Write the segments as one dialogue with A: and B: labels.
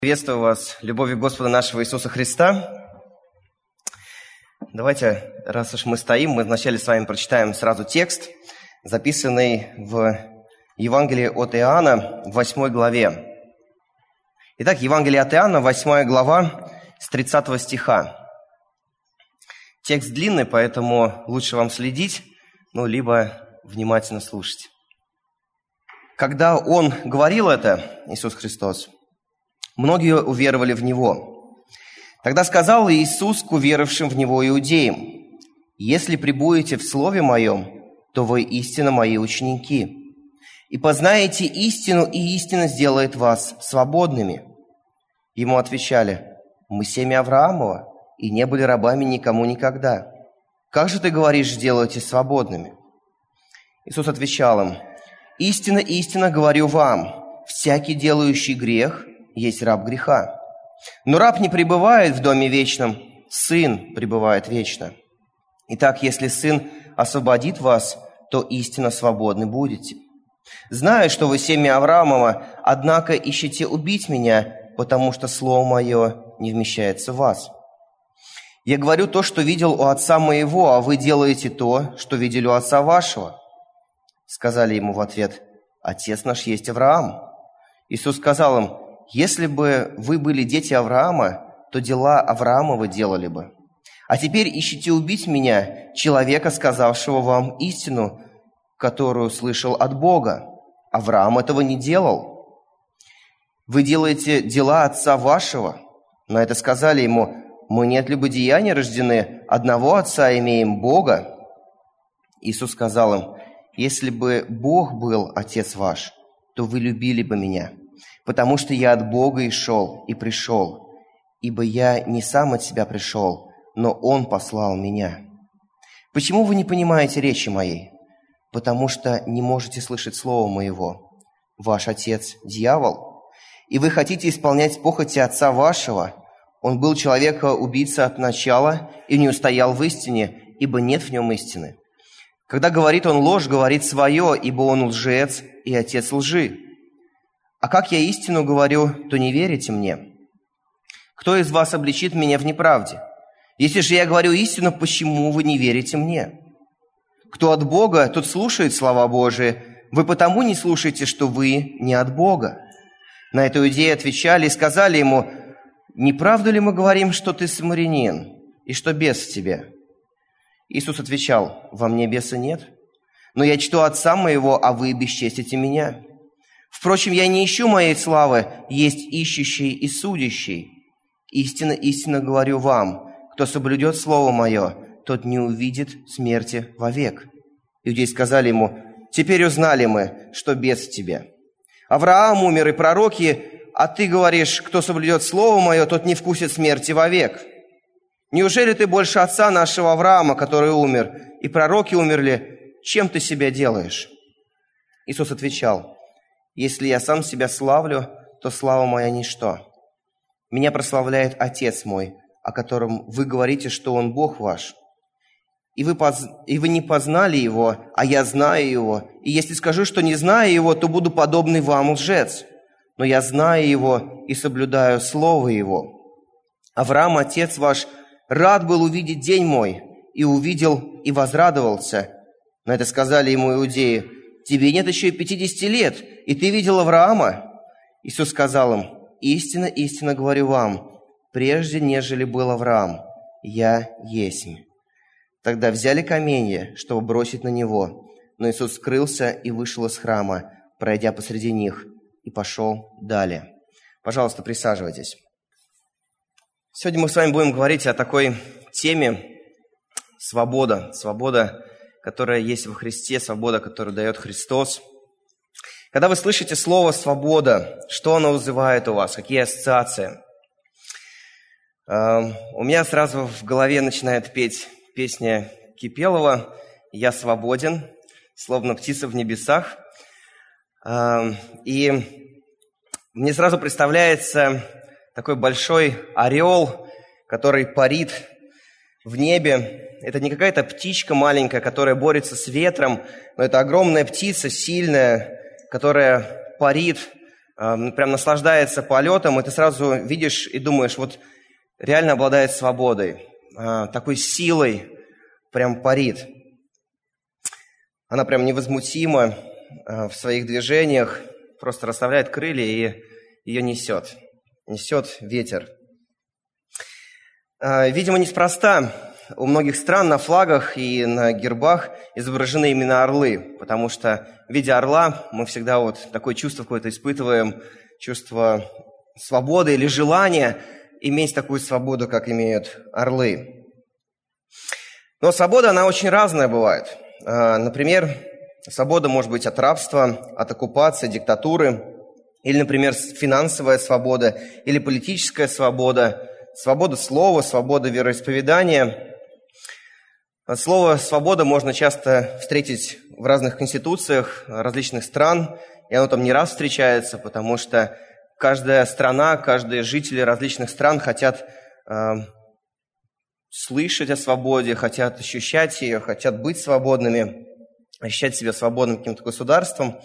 A: Приветствую вас любовью Господа нашего Иисуса Христа. Давайте, раз уж мы стоим, мы вначале с вами прочитаем сразу текст, записанный в Евангелии от Иоанна, в 8 главе. Итак, Евангелие от Иоанна, 8 глава, с 30 стиха. Текст длинный, поэтому лучше вам следить, либо внимательно слушать. Когда Он говорил это, Иисус Христос, многие уверовали в Него. Тогда сказал Иисус к уверовавшим в Него иудеям: «Если пребудете в Слове Моем, то вы истинно Мои ученики, и познаете истину, и истина сделает вас свободными». Ему отвечали: «Мы семя Авраамова, и не были рабами никому никогда. Как же ты говоришь, сделайте свободными?» Иисус отвечал им: «Истинно, истинно говорю вам, всякий делающий грех есть раб греха. Но раб не пребывает в доме вечном, Сын пребывает вечно. Итак, если Сын освободит вас, то истинно свободны будете. Знаю, что вы семя Авраамова, однако ищете убить меня, потому что слово мое не вмещается в вас. Я говорю то, что видел у отца моего, а вы делаете то, что видели у отца вашего». Сказали ему в ответ: «Отец наш есть Авраам». Иисус сказал им: «Если бы вы были дети Авраама, то дела Авраамова делали бы. А теперь ищите убить меня, человека, сказавшего вам истину, которую слышал от Бога. Авраам этого не делал. Вы делаете дела отца вашего». На это сказали ему: «Мы не от любодеяния рождены, одного отца имеем, Бога». Иисус сказал им: «Если бы Бог был отец ваш, то вы любили бы меня, потому что я от Бога и шел, и пришел, ибо я не сам от себя пришел, но Он послал меня. Почему вы не понимаете речи моей? Потому что не можете слышать слова моего. Ваш отец – дьявол, и вы хотите исполнять похоти отца вашего. Он был человека-убийца от начала и не устоял в истине, ибо нет в нем истины. Когда говорит он ложь, говорит свое, ибо он лжец и отец лжи. А как я истину говорю, то не верите мне. Кто из вас обличит меня в неправде? Если же я говорю истину, почему вы не верите мне? Кто от Бога, тот слушает слова Божии. Вы потому не слушаете, что вы не от Бога». На это иудеи отвечали и сказали ему: «Не правду ли мы говорим, что ты самарянин, и что бес в тебе?» Иисус отвечал: «Во мне беса нет, но я чту отца моего, а вы бесчестите меня. Впрочем, я не ищу моей славы, есть ищущий и судящий. Истинно, истинно говорю вам, кто соблюдет слово мое, тот не увидит смерти вовек». Иудеи сказали ему: «Теперь узнали мы, что бес в тебе. Авраам умер и пророки, а ты говоришь: кто соблюдет слово мое, тот не вкусит смерти вовек. Неужели ты больше отца нашего Авраама, который умер, и пророки умерли? Чем ты себя делаешь?» Иисус отвечал: «Если я сам себя славлю, то слава моя ничто. Меня прославляет Отец мой, о котором вы говорите, что Он Бог ваш. И вы не познали Его, а я знаю Его. И если скажу, что не знаю Его, то буду подобный вам лжец. Но я знаю Его и соблюдаю Слово Его. Авраам, Отец ваш, рад был увидеть день мой, и увидел, и возрадовался». На это сказали ему иудеи: «Тебе нет еще и 50 лет, и ты видел Авраама?» Иисус сказал им: «Истинно, истинно говорю вам, прежде нежели был Авраам, я есмь». Тогда взяли каменья, чтобы бросить на него, но Иисус скрылся и вышел из храма, пройдя посреди них, и пошел далее. Пожалуйста, присаживайтесь. Сегодня мы с вами будем говорить о такой теме – свобода. Свобода, которая есть во Христе, свобода, которую дает Христос. Когда вы слышите слово «свобода», что оно вызывает у вас? Какие ассоциации? У меня сразу в голове начинает петь песня Кипелова «Я свободен, словно птица в небесах». И мне сразу представляется такой большой орел, который парит в небе. Это не какая-то птичка маленькая, которая борется с ветром, но это огромная птица, сильная, которая парит прям наслаждается полетом, и ты сразу видишь и думаешь, вот реально обладает свободой, такой силой прям парит. Она прям невозмутима в своих движениях, просто расставляет крылья и ее несет ветер. Видимо, неспроста у многих стран на флагах и на гербах изображены именно орлы, потому что, видя орла, мы всегда вот такое чувство какое-то испытываем, чувство свободы или желание иметь такую свободу, как имеют орлы. Но свобода, она очень разная бывает. Например, свобода может быть от рабства, от оккупации, диктатуры, или, например, финансовая свобода, или политическая свобода, свобода слова, свобода вероисповедания. Слово «свобода» можно часто встретить в разных конституциях различных стран, и оно там не раз встречается, потому что каждая страна, каждые жители различных стран хотят слышать о свободе, хотят ощущать ее, хотят быть свободными, ощущать себя свободным каким-то государством.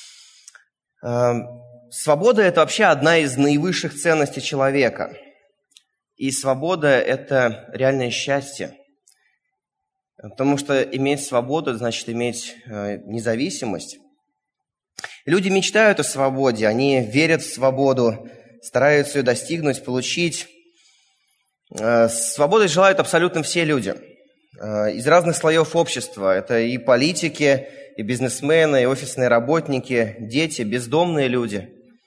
A: Свобода – это вообще одна из наивысших ценностей человека. И свобода – это реальное счастье. Потому что иметь свободу – значит иметь независимость. Люди мечтают о свободе, они верят в свободу, стараются ее достигнуть, получить. Свободы желают абсолютно все люди. Из разных слоев общества. Это и политики, и бизнесмены, и офисные работники, дети, бездомные люди.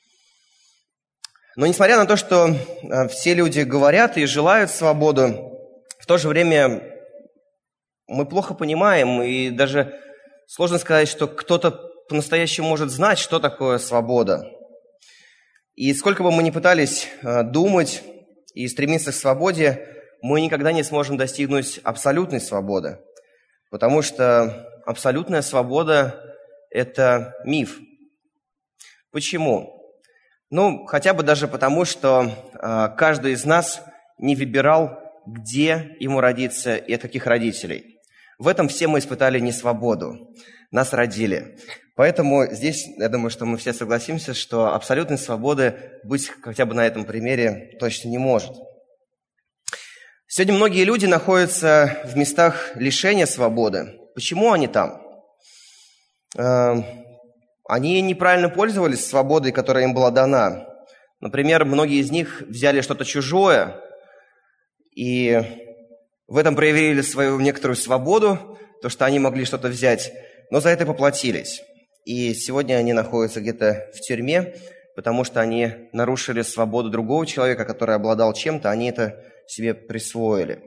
A: Но несмотря на то, что все люди говорят и желают свободу, в то же время мы плохо понимаем, и даже сложно сказать, что кто-то по-настоящему может знать, что такое свобода. И сколько бы мы ни пытались думать и стремиться к свободе, мы никогда не сможем достигнуть абсолютной свободы, потому что абсолютная свобода – это миф. Почему? Хотя бы даже потому, что каждый из нас не выбирал, где ему родиться и от каких родителей. В этом все мы испытали несвободу. Нас родили. Поэтому здесь, я думаю, что мы все согласимся, что абсолютной свободы быть хотя бы на этом примере точно не может. Сегодня многие люди находятся в местах лишения свободы. Почему они там? Они неправильно пользовались свободой, которая им была дана. Например, многие из них взяли что-то чужое и в этом проявили свою некоторую свободу, то, что они могли что-то взять, но за это поплатились. И сегодня они находятся где-то в тюрьме, потому что они нарушили свободу другого человека, который обладал чем-то, они это себе присвоили.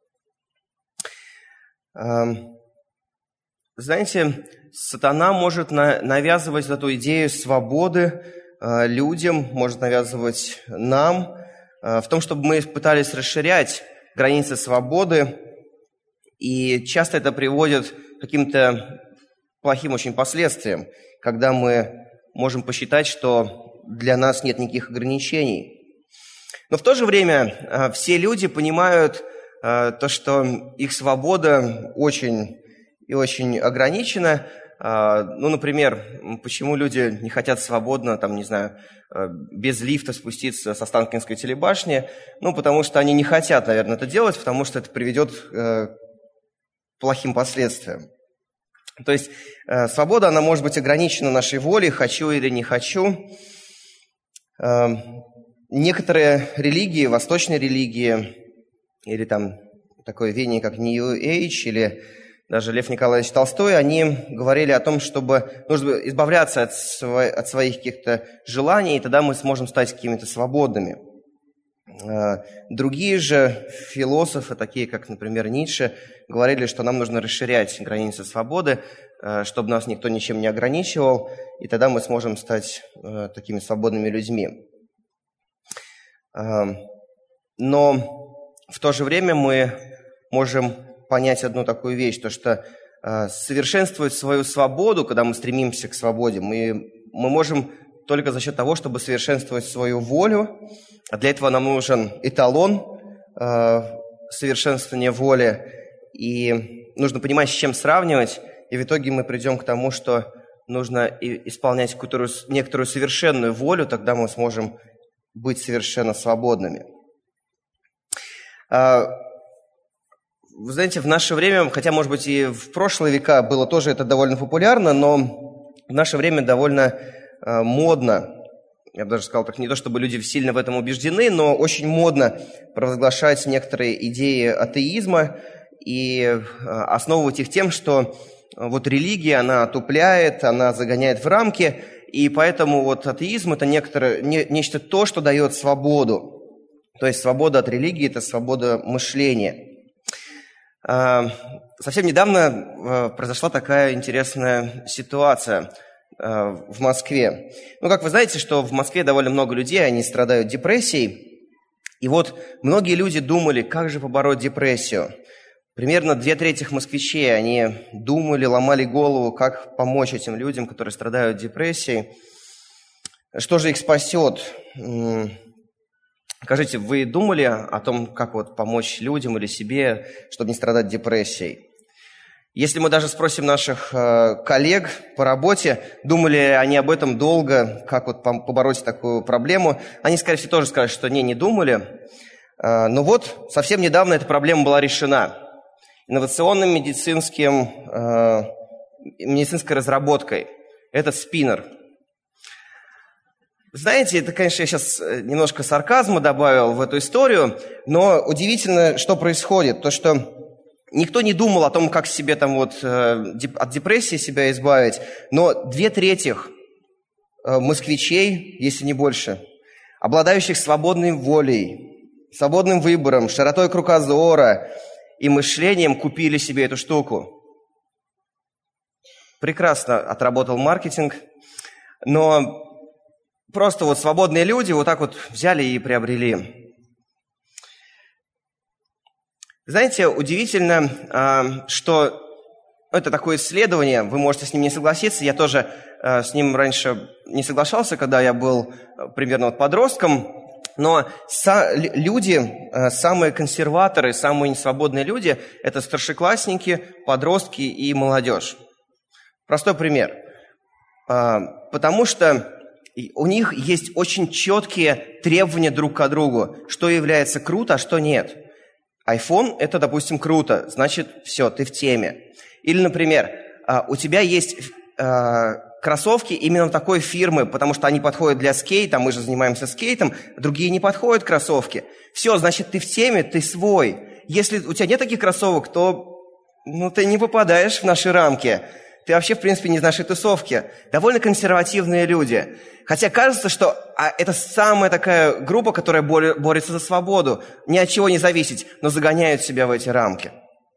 A: Знаете, сатана может навязывать эту идею свободы людям, может навязывать нам, в том, чтобы мы пытались расширять границы свободы, и часто это приводит к каким-то плохим очень последствиям, когда мы можем посчитать, что для нас нет никаких ограничений. Но в то же время все люди понимают то, что их свобода очень и очень ограничена. Например, почему люди не хотят свободно, без лифта спуститься с Останкинской телебашни? Потому что они не хотят, наверное, это делать, потому что это приведет к плохим последствиям. То есть свобода, она может быть ограничена нашей волей, хочу или не хочу. Некоторые религии, восточные религии, или такое веяние, как New Age, или даже Лев Николаевич Толстой, они говорили о том, чтобы нужно избавляться от своих каких-то желаний, и тогда мы сможем стать какими-то свободными. Другие же философы, такие как, например, Ницше, говорили, что нам нужно расширять границы свободы, чтобы нас никто ничем не ограничивал, и тогда мы сможем стать такими свободными людьми. Но в то же время мы можем понять одну такую вещь, то что совершенствовать свою свободу, когда мы стремимся к свободе, мы можем только за счет того, чтобы совершенствовать свою волю. А для этого нам нужен эталон совершенствования воли. И нужно понимать, с чем сравнивать. И в итоге мы придем к тому, что нужно исполнять некоторую совершенную волю, тогда мы сможем быть совершенно свободными. Вы знаете, в наше время, хотя, может быть, и в прошлые века было тоже это довольно популярно, но в наше время довольно модно, я бы даже сказал так, не то чтобы люди сильно в этом убеждены, но очень модно провозглашать некоторые идеи атеизма и основывать их тем, что вот религия, она отупляет, она загоняет в рамки, и поэтому вот атеизм – это нечто то, что дает свободу. То есть свобода от религии – это свобода мышления. Совсем недавно произошла такая интересная ситуация в Москве. Ну, как вы знаете, что в Москве довольно много людей, они страдают депрессией. И вот многие люди думали, как же побороть депрессию. Примерно 2/3 москвичей, они думали, ломали голову, как помочь этим людям, которые страдают депрессией. Что же их спасет? Скажите, вы думали о том, как вот помочь людям или себе, чтобы не страдать депрессией? Если мы даже спросим наших коллег по работе, думали они об этом долго, как вот побороть такую проблему, они, скорее всего, тоже скажут, что не думали. Но вот совсем недавно эта проблема была решена инновационной медицинской разработкой. Это спиннер. Знаете, это, конечно, я сейчас немножко сарказма добавил в эту историю, но удивительно, что происходит. То, что никто не думал о том, как себе там вот от депрессии себя избавить, но 2/3 москвичей, если не больше, обладающих свободной волей, свободным выбором, широтой кругозора и мышлением, купили себе эту штуку. Прекрасно отработал маркетинг, но просто вот свободные люди вот так вот взяли и приобрели. Знаете, удивительно, что это такое исследование, вы можете с ним не согласиться, я тоже с ним раньше не соглашался, когда я был примерно вот подростком, но люди, самые консерваторы, самые несвободные люди – это старшеклассники, подростки и молодежь. Простой пример. Потому что у них есть очень четкие требования друг к другу, что является круто, а что нет. iPhone – это, допустим, круто, значит, все, ты в теме. Или, например, у тебя есть кроссовки именно такой фирмы, потому что они подходят для скейта, мы же занимаемся скейтом, другие не подходят кроссовки. Все, значит, ты в теме, ты свой. Если у тебя нет таких кроссовок, то ты не попадаешь в наши рамки. Ты вообще, в принципе, не из нашей тусовки. Довольно консервативные люди. Хотя кажется, что это самая такая группа, которая борется за свободу, ни от чего не зависеть, но загоняют себя в эти рамки.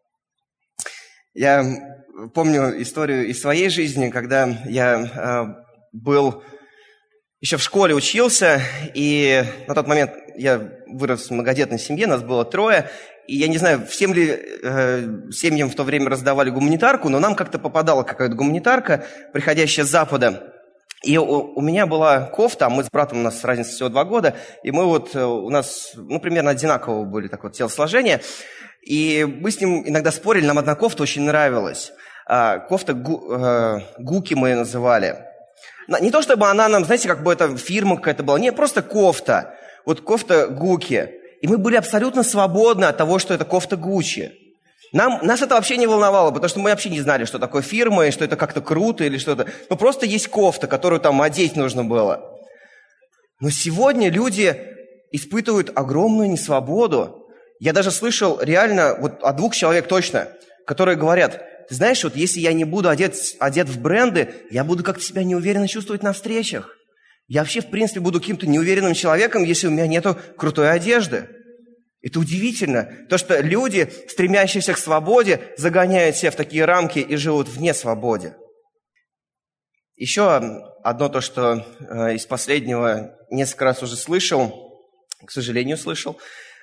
A: Я помню историю из своей жизни, когда я был еще в школе, учился, и на тот момент я вырос в многодетной семье, нас было 3, и я не знаю, всем ли семьям в то время раздавали гуманитарку, но нам как-то попадала какая-то гуманитарка, приходящая с Запада. И у меня была кофта, мы с братом, у нас разница всего 2 года, и мы вот, у нас, примерно одинакового были так вот телосложения, и мы с ним иногда спорили, нам одна кофта очень нравилась. Кофта Гуки мы ее называли. Не то чтобы она нам, знаете, как бы это фирма какая-то была, нет, просто кофта. Вот кофта Гуки. И мы были абсолютно свободны от того, что это кофта Гуччи. Нас это вообще не волновало, потому что мы вообще не знали, что такое фирма, и что это как-то круто или что-то. Но просто есть кофта, которую там одеть нужно было. Но сегодня люди испытывают огромную несвободу. Я даже слышал реально вот от 2 человек точно, которые говорят: ты знаешь, вот если я не буду одет в бренды, я буду как-то себя неуверенно чувствовать на встречах. Я вообще, в принципе, буду каким-то неуверенным человеком, если у меня нету крутой одежды. Это удивительно. То, что люди, стремящиеся к свободе, загоняют себя в такие рамки и живут вне свободы. Еще одно то, что из последнего несколько раз уже слышал, к сожалению, слышал,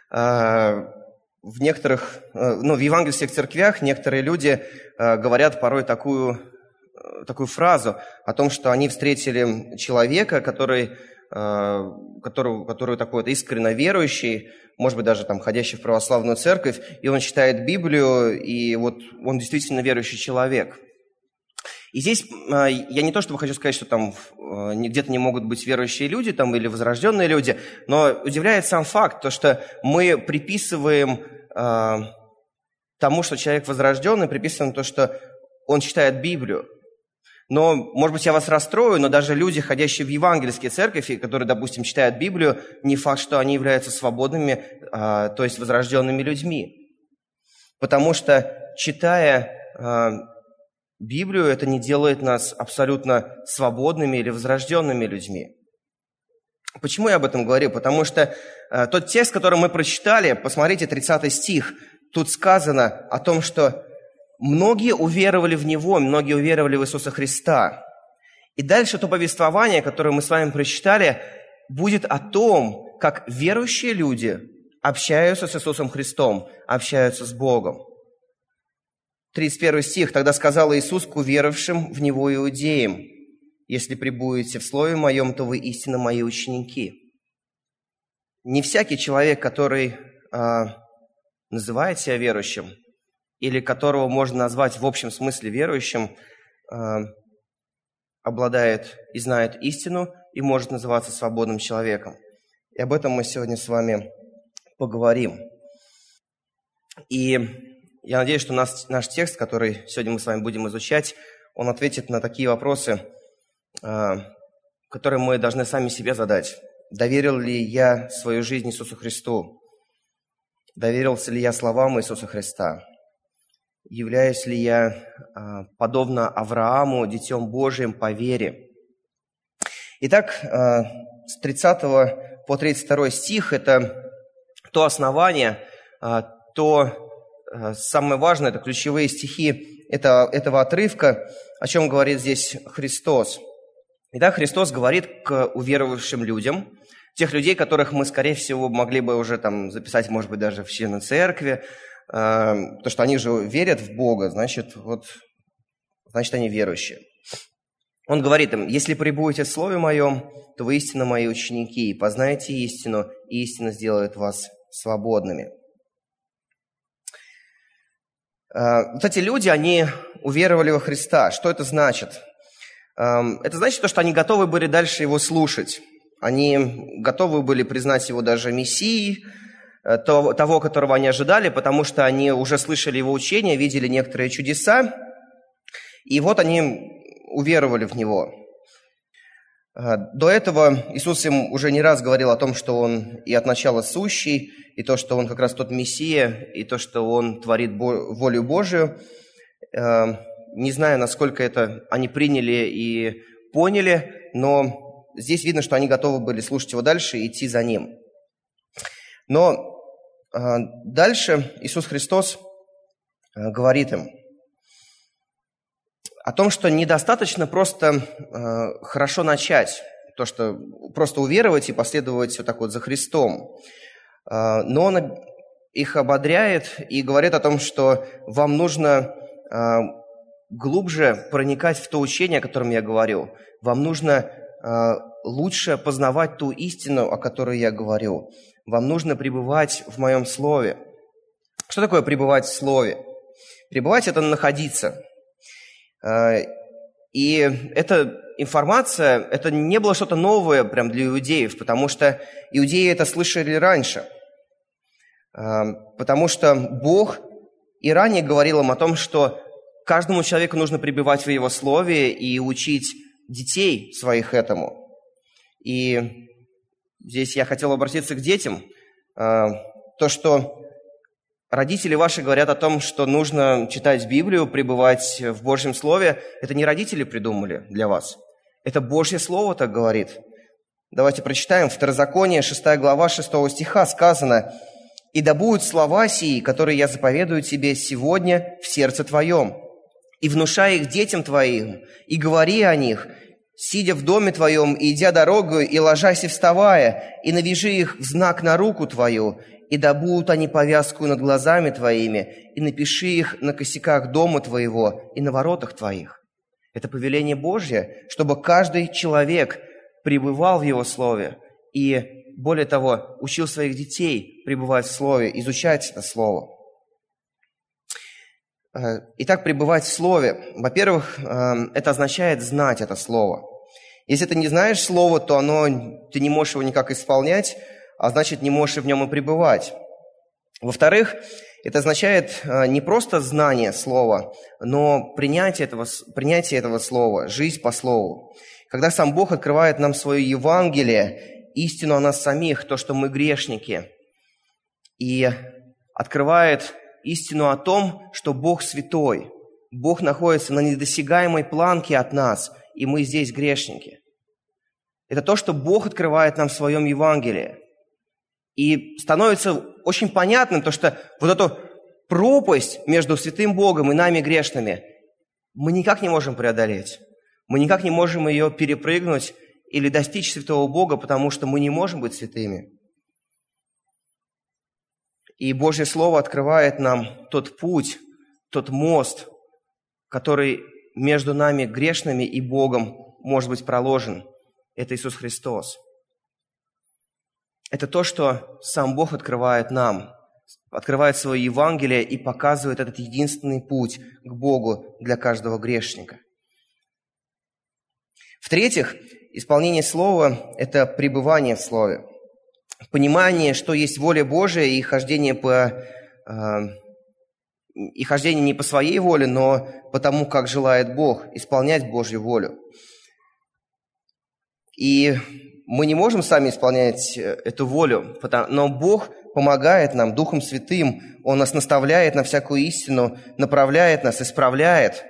A: в некоторых, в евангельских церквях некоторые люди говорят порой такую фразу о том, что они встретили человека, который такой вот искренне верующий, может быть, даже там ходящий в православную церковь, и он читает Библию, и вот он действительно верующий человек. И здесь я не то чтобы хочу сказать, что там где-то не могут быть верующие люди там, или возрожденные люди, но удивляет сам факт, то, что мы приписываем тому, что человек возрожденный, приписываем то, что он читает Библию. Но, может быть, я вас расстрою, но даже люди, ходящие в евангельские церкви, которые, допустим, читают Библию, не факт, что они являются свободными, то есть возрожденными людьми. Потому что, читая Библию, это не делает нас абсолютно свободными или возрожденными людьми. Почему я об этом говорю? Потому что тот текст, который мы прочитали, посмотрите, 30 стих, тут сказано о том, что многие уверовали в Него, многие уверовали в Иисуса Христа. И дальше то повествование, которое мы с вами прочитали, будет о том, как верующие люди общаются с Иисусом Христом, общаются с Богом. 31 стих. «Тогда сказал Иисус к уверовавшим в Него иудеям: если пребудете в Слове Моем, то вы истинно Мои ученики». Не всякий человек, который называет себя верующим, или которого можно назвать в общем смысле верующим, обладает и знает истину, и может называться свободным человеком. И об этом мы сегодня с вами поговорим. И я надеюсь, что наш текст, который сегодня мы с вами будем изучать, он ответит на такие вопросы, которые мы должны сами себе задать. Доверил ли я свою жизнь Иисусу Христу? Доверился ли я словам Иисуса Христа? Являюсь ли я, подобно Аврааму, Детем Божиим по вере? Итак, с 30 по 32 стих – это то основание, то самое важное, это ключевые стихи этого отрывка, о чем говорит здесь Христос. Итак, Христос говорит к уверовавшим людям, тех людей, которых мы, скорее всего, могли бы уже там записать, может быть, даже в члены церкви, потому что они же верят в Бога, значит, они верующие. Он говорит им: «Если пребудете в Слове Моем, то вы истинно Мои ученики, и познаете истину, и истина сделает вас свободными». Вот эти люди, они уверовали во Христа. Что это значит? Это значит то, что они готовы были дальше Его слушать. Они готовы были признать Его даже Мессией, того, которого они ожидали, потому что они уже слышали Его учения, видели некоторые чудеса, и вот они уверовали в Него. До этого Иисус им уже не раз говорил о том, что Он и от начала сущий, и то, что Он как раз тот Мессия, и то, что Он творит волю Божию. Не знаю, насколько это они приняли и поняли, но здесь видно, что они готовы были слушать Его дальше и идти за Ним. Но дальше Иисус Христос говорит им о том, что недостаточно просто хорошо начать, то, что просто уверовать и последовать все так вот за Христом. Но Он их ободряет и говорит о том, что вам нужно глубже проникать в то учение, о котором я говорю. Вам нужно лучше познавать ту истину, о которой я говорю. Вам нужно пребывать в Моем Слове. Что такое пребывать в Слове? Пребывать – это находиться. И эта информация, это не было что-то новое прям для иудеев, потому что иудеи это слышали раньше. Потому что Бог и ранее говорил им о том, что каждому человеку нужно пребывать в Его Слове и учить детей своих этому. И здесь я хотел обратиться к детям. То, что родители ваши говорят о том, что нужно читать Библию, пребывать в Божьем Слове, это не родители придумали для вас. Это Божье Слово так говорит. Давайте прочитаем. Второзаконие, 6 глава, 6 стиха сказано: «И да будут слова сии, которые я заповедую тебе сегодня в сердце твоем, и внушай их детям твоим, и говори о них, сидя в доме твоем, и идя дорогою, и ложась и вставая, и навяжи их в знак на руку твою, и да будут они повязку над глазами твоими, и напиши их на косяках дома твоего и на воротах твоих». Это повеление Божье, чтобы каждый человек пребывал в Его Слове и, более того, учил своих детей пребывать в Слове, изучать это Слово. Итак, пребывать в Слове. Во-первых, это означает знать это Слово. Если ты не знаешь Слово, то ты не можешь его никак исполнять, а значит, не можешь в нем и пребывать. Во-вторых, это означает не просто знание Слова, но принятие этого Слова, жизнь по Слову. Когда сам Бог открывает нам свое Евангелие, истину о нас самих, то, что мы грешники, и открывает истину о том, что Бог святой, Бог находится на недосягаемой планке от нас, и мы здесь грешники. Это то, что Бог открывает нам в своем Евангелии. И становится очень понятным то, что вот эту пропасть между святым Богом и нами грешными мы никак не можем преодолеть. Мы никак не можем ее перепрыгнуть или достичь святого Бога, потому что мы не можем быть святыми. И Божье Слово открывает нам тот путь, тот мост, который между нами грешными и Богом может быть проложен. Это Иисус Христос. Это то, что сам Бог открывает нам, открывает свое Евангелие и показывает этот единственный путь к Богу для каждого грешника. В-третьих, исполнение Слова – это пребывание в Слове. Понимание, что есть воля Божия и хождение не по своей воле, но по тому, как желает Бог, исполнять Божью волю. И мы не можем сами исполнять эту волю, но Бог помогает нам Духом Святым. Он нас наставляет на всякую истину, направляет нас, исправляет.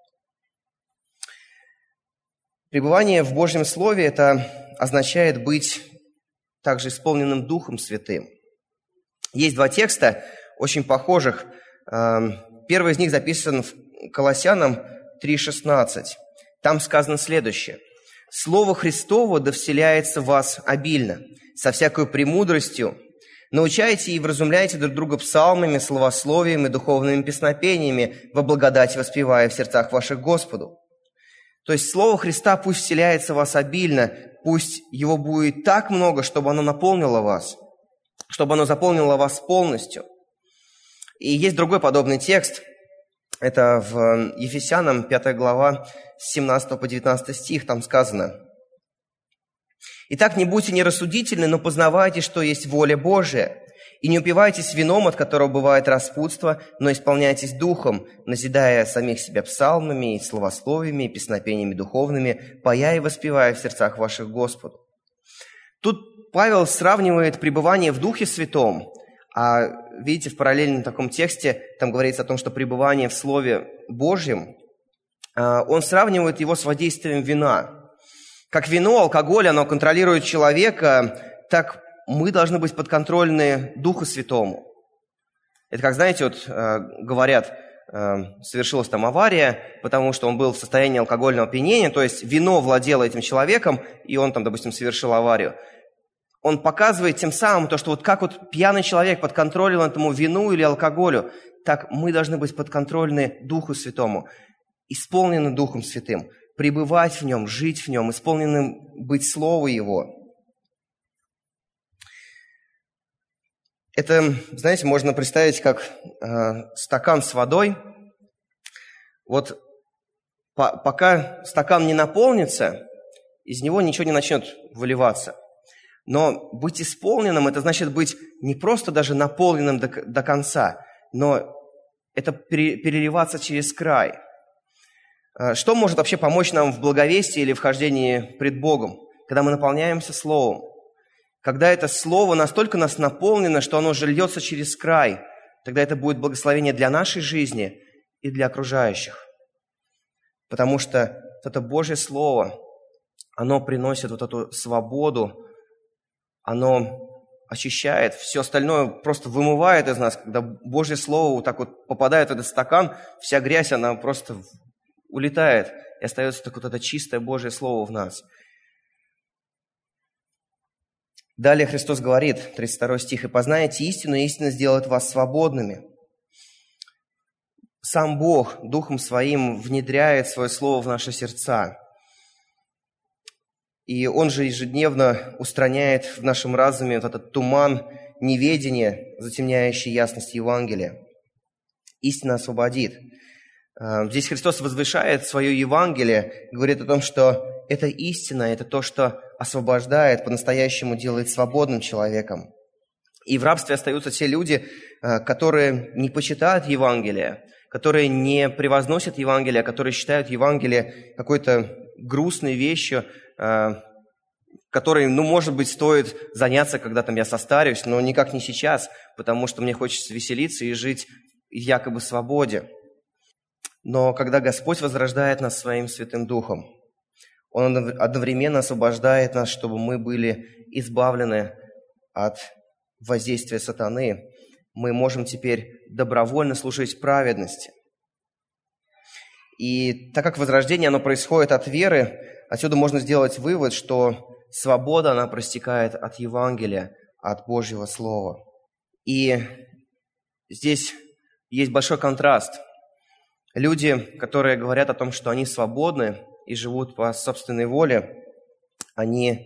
A: Пребывание в Божьем Слове – это означает быть также исполненным Духом Святым. Есть два текста, очень похожих. Первый из них записан в Колоссянам 3:16. Там сказано следующее. «Слово Христово да вселяется в вас обильно, со всякой премудростью. Научайте и вразумляйте друг друга псалмами, словословиями, духовными песнопениями, во благодати воспевая в сердцах ваших Господу». То есть Слово Христа пусть вселяется в вас обильно, пусть его будет так много, чтобы оно наполнило вас, чтобы оно заполнило вас полностью. И есть другой подобный текст. Это в Ефесянам 5 глава, с 17 по 19 стих, там сказано: «Итак, не будьте нерассудительны, но познавайте, что есть воля Божия, и не упивайтесь вином, от которого бывает распутство, но исполняйтесь духом, назидая самих себя псалмами, и словословиями, и песнопениями духовными, поя и воспевая в сердцах ваших Господу». Тут Павел сравнивает пребывание в Духе Святом, а видите, в параллельном таком тексте там говорится о том, что пребывание в Слове Божьем, он сравнивает его с воздействием вина. Как вино, алкоголь, оно контролирует человека, так мы должны быть подконтрольны Духу Святому. Это как, знаете, вот говорят, совершилась там авария, потому что он был в состоянии алкогольного опьянения, то есть вино владело этим человеком, и он там, допустим, совершил аварию. Он показывает тем самым то, что вот как вот пьяный человек подконтролен этому вину или алкоголю, так мы должны быть подконтрольны Духу Святому, исполнены Духом Святым, пребывать в Нем, жить в Нем, исполненным быть Слову Его. Это, знаете, можно представить как стакан с водой. Вот пока стакан не наполнится, из него ничего не начнет выливаться. Но быть исполненным – это значит быть не просто даже наполненным до конца, но это переливаться через край. Что может вообще помочь нам в благовестии или в хождении пред Богом? Когда мы наполняемся Словом. Когда это Слово настолько нас наполнено, что оно же льется через край, тогда это будет благословение для нашей жизни и для окружающих. Потому что это Божье Слово, оно приносит вот эту свободу, оно очищает, все остальное просто вымывает из нас. Когда Божье Слово вот так вот попадает в этот стакан, вся грязь, она просто улетает, и остается только вот это чистое Божье Слово в нас. Далее Христос говорит, 32 стих: «И познаете истину, и истина сделает вас свободными». Сам Бог Духом Своим внедряет Свое Слово в наши сердца. И Он же ежедневно устраняет в нашем разуме вот этот туман неведения, затемняющий ясность Евангелия. Истина освободит. Здесь Христос возвышает свое Евангелие, говорит о том, что это истина, это то, что освобождает, по-настоящему делает свободным человеком. И в рабстве остаются те люди, которые не почитают Евангелие, которые не превозносят Евангелие, которые считают Евангелие какой-то грустной вещью, которой, может быть, стоит заняться, когда там я состарюсь, но никак не сейчас, потому что мне хочется веселиться и жить в якобы свободе. Но когда Господь возрождает нас Своим Святым Духом, Он одновременно освобождает нас, чтобы мы были избавлены от воздействия сатаны. Мы можем теперь добровольно служить праведности. И так как возрождение, оно происходит от веры, отсюда можно сделать вывод, что свобода, она проистекает от Евангелия, от Божьего Слова. И здесь есть большой контраст. Люди, которые говорят о том, что они свободны и живут по собственной воле, они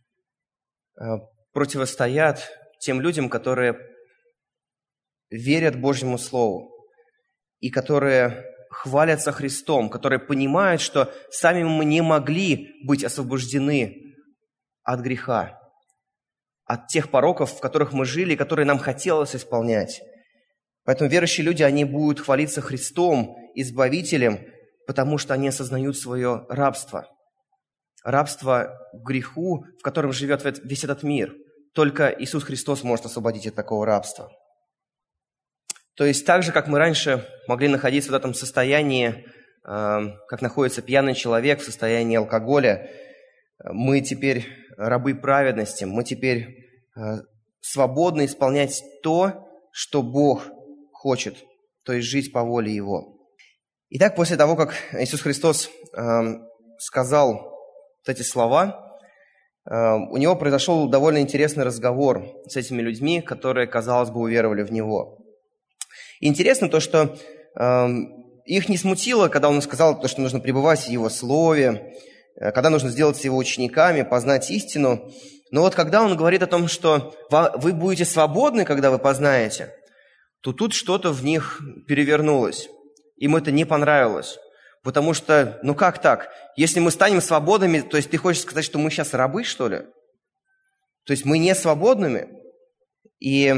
A: противостоят тем людям, которые верят Божьему Слову и которые хвалятся Христом, которые понимают, что сами мы не могли быть освобождены от греха, от тех пороков, в которых мы жили, которые нам хотелось исполнять. Поэтому верующие люди, они будут хвалиться Христом, Избавителем, потому что они осознают свое рабство. Рабство к греху, в котором живет весь этот мир. Только Иисус Христос может освободить от такого рабства. То есть так же, как мы раньше могли находиться в этом состоянии, как находится пьяный человек в состоянии алкоголя, мы теперь рабы праведности, мы теперь свободны исполнять то, что Бог хочет, то есть жить по воле Его. Итак, после того, как Иисус Христос сказал вот эти слова, у Него произошел довольно интересный разговор с этими людьми, которые, казалось бы, уверовали в Него. И интересно то, что их не смутило, когда Он сказал, что нужно пребывать в Его Слове, когда нужно сделать Его учениками, познать истину. Но вот когда Он говорит о том, что вы будете свободны, когда вы познаете, то тут что-то в них перевернулось. Им это не понравилось. Потому что, как так? Если мы станем свободными, то есть ты хочешь сказать, что мы сейчас рабы, что ли? То есть мы не свободными? И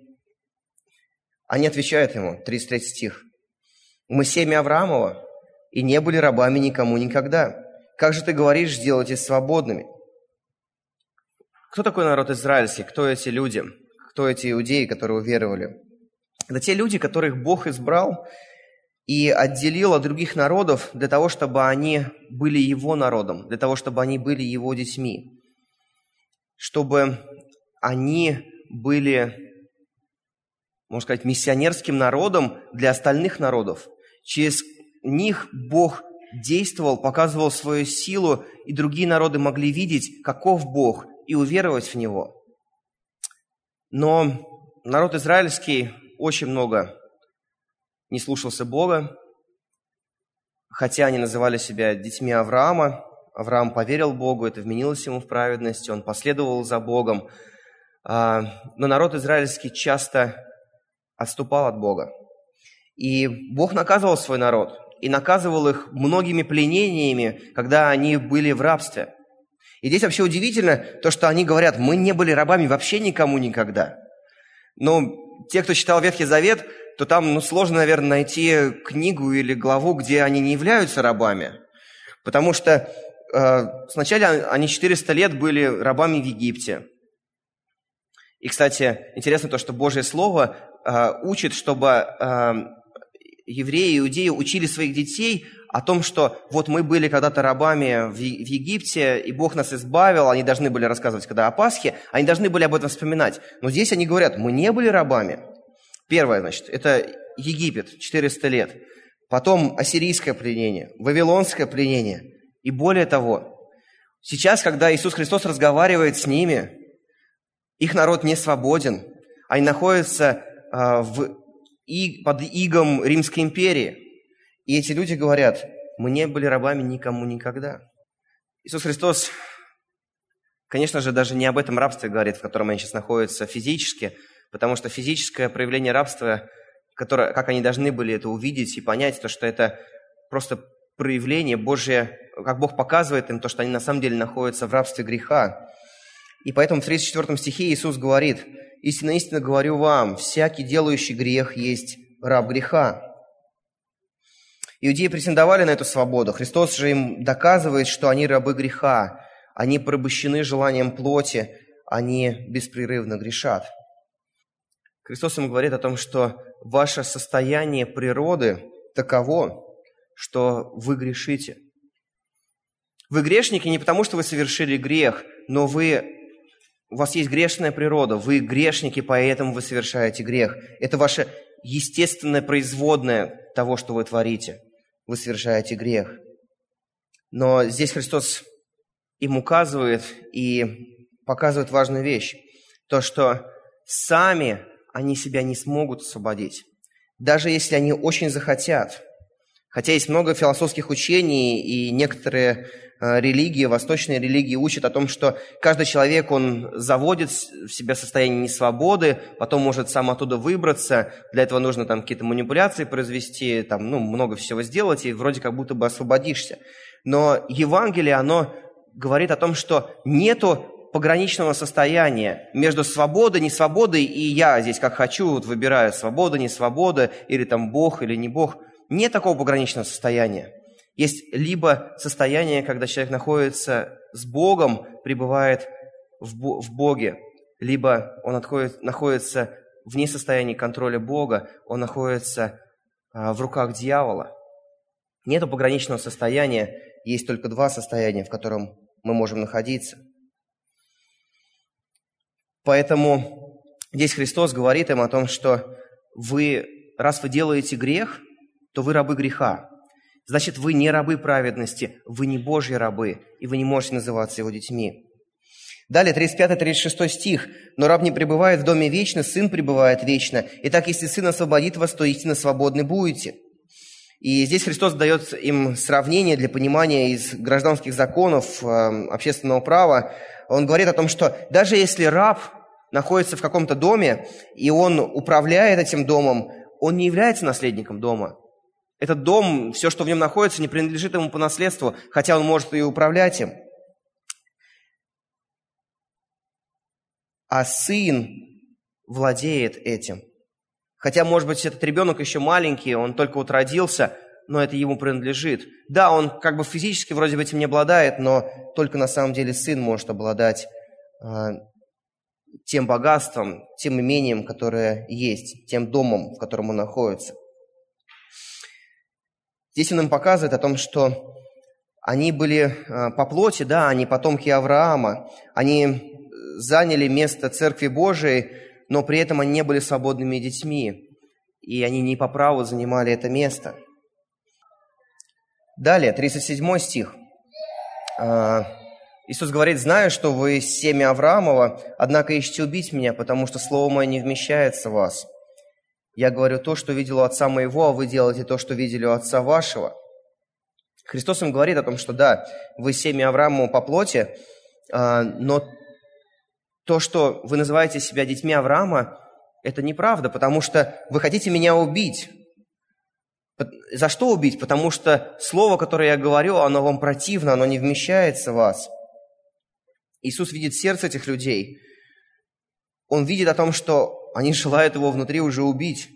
A: они отвечают ему, 33 стих. Мы семя Авраамова и не были рабами никому никогда. Как же ты говоришь, сделайтесь свободными? Кто такой народ израильский? Кто эти люди? Кто эти иудеи, которые уверовали? Это те люди, которых Бог избрал и отделил от других народов для того, чтобы они были Его народом, для того, чтобы они были Его детьми, чтобы они были, можно сказать, миссионерским народом для остальных народов. Через них Бог действовал, показывал свою силу, и другие народы могли видеть, каков Бог, и уверовать в Него. Но народ израильский очень много не слушался Бога, хотя они называли себя детьми Авраама. Авраам поверил Богу, это вменилось ему в праведность, он последовал за Богом. Но народ израильский часто отступал от Бога. И Бог наказывал свой народ, и наказывал их многими пленениями, когда они были в рабстве. И здесь вообще удивительно то, что они говорят, мы не были рабами вообще никому никогда. Но те, кто читал Ветхий Завет, то там сложно, наверное, найти книгу или главу, где они не являются рабами. Потому что сначала они 400 лет были рабами в Египте. И, кстати, интересно то, что Божье Слово учит, чтобы евреи и иудеи учили своих детей о том, что вот мы были когда-то рабами в Египте, и Бог нас избавил, они должны были рассказывать, когда о Пасхе, они должны были об этом вспоминать. Но здесь они говорят, мы не были рабами. Первое, это Египет, 400 лет. Потом ассирийское пленение, вавилонское пленение. И более того, сейчас, когда Иисус Христос разговаривает с ними, их народ не свободен. Они находятся под игом Римской империи. И эти люди говорят, мы не были рабами никому никогда. Иисус Христос, конечно же, даже не об этом рабстве говорит, в котором они сейчас находятся физически, потому что физическое проявление рабства, как они должны были это увидеть и понять, то, что это просто проявление Божие, как Бог показывает им, то, что они на самом деле находятся в рабстве греха. И поэтому в 34 стихе Иисус говорит: «Истинно, истинно говорю вам, всякий делающий грех есть раб греха». Иудеи претендовали на эту свободу. Христос же им доказывает, что они рабы греха. Они порабощены желанием плоти, они беспрерывно грешат. Христос им говорит о том, что ваше состояние природы таково, что вы грешите. Вы грешники не потому, что вы совершили грех, но у вас есть грешная природа, вы грешники, поэтому вы совершаете грех. Это ваше естественное производное того, что вы творите. Вы совершаете грех. Но здесь Христос им указывает и показывает важную вещь. То, что сами они себя не смогут освободить. Даже если они очень захотят. Хотя есть много философских учений, и некоторые религии, восточные религии учат о том, что каждый человек, он заводит в себя состояние несвободы, потом может сам оттуда выбраться, для этого нужно там какие-то манипуляции произвести, там, много всего сделать, и вроде как будто бы освободишься. Но Евангелие, оно говорит о том, что нету пограничного состояния между свободой, несвободой, и я здесь как хочу, вот выбираю свобода, несвобода, или там Бог, или не Бог. Нет такого пограничного состояния. Есть либо состояние, когда человек находится с Богом, пребывает в Боге, либо он находится вне состояния контроля Бога, он находится в руках дьявола. Нету пограничного состояния, есть только два состояния, в котором мы можем находиться. Поэтому здесь Христос говорит им о том, что раз вы делаете грех, то вы рабы греха. Значит, вы не рабы праведности, вы не Божьи рабы, и вы не можете называться Его детьми. Далее, 35-36 стих. «Но раб не пребывает в доме вечно, сын пребывает вечно. Итак, если сын освободит вас, то истинно свободны будете». И здесь Христос дает им сравнение для понимания из гражданских законов, общественного права. Он говорит о том, что даже если раб находится в каком-то доме, и он управляет этим домом, он не является наследником дома. Этот дом, все, что в нем находится, не принадлежит ему по наследству, хотя он может и управлять им. А сын владеет этим. Хотя, может быть, этот ребенок еще маленький, он только вот родился, но это ему принадлежит. Да, он как бы физически вроде бы этим не обладает, но только на самом деле сын может обладать тем богатством, тем имением, которое есть, тем домом, в котором он находится. Здесь он им показывает о том, что они были по плоти, да, они потомки Авраама, они заняли место Церкви Божией, но при этом они не были свободными детьми, и они не по праву занимали это место. Далее, 37 стих. Иисус говорит: «Знаю, что вы семя Авраамова, однако ищете убить меня, потому что слово мое не вмещается в вас. Я говорю то, что видел у отца моего, а вы делаете то, что видели у отца вашего». Христос им говорит о том, что да, вы семя Авраамова по плоти, но то, что вы называете себя детьми Авраама, это неправда, потому что вы хотите меня убить. За что убить? Потому что слово, которое я говорю, оно вам противно, оно не вмещается в вас. Иисус видит сердце этих людей. Он видит о том, что они желают его внутри уже убить.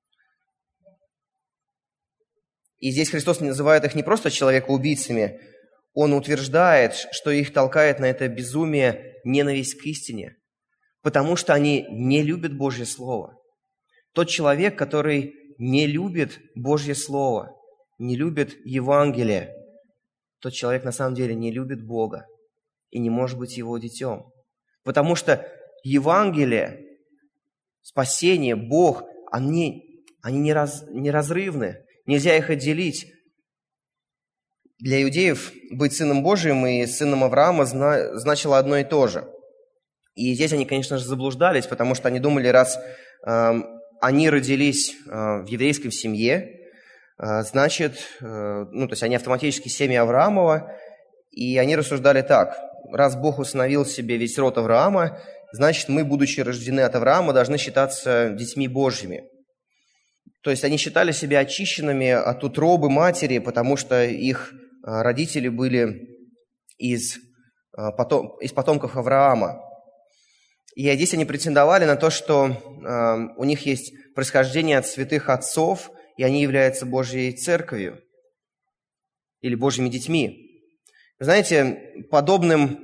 A: И здесь Христос называет их не просто человека-убийцами, Он утверждает, что их толкает на это безумие ненависть к истине, потому что они не любят Божье Слово. Тот человек, который не любит Божье Слово, не любит Евангелие, тот человек на самом деле не любит Бога и не может быть Его детем. Потому что Евангелие, спасение, Бог, они неразрывны. Нельзя их отделить. Для иудеев быть сыном Божиим и сыном Авраама значило одно и то же. И здесь они, конечно же, заблуждались, потому что они думали, раз они родились в еврейской семье, значит, то есть они автоматически семя Авраамова, и они рассуждали так: раз Бог установил себе весь род Авраама, значит, мы, будучи рождены от Авраама, должны считаться детьми Божьими. То есть они считали себя очищенными от утробы матери, потому что их родители были из потомков Авраама. И здесь они претендовали на то, что у них есть происхождение от святых отцов, и они являются Божьей церковью или Божьими детьми. Вы знаете, подобно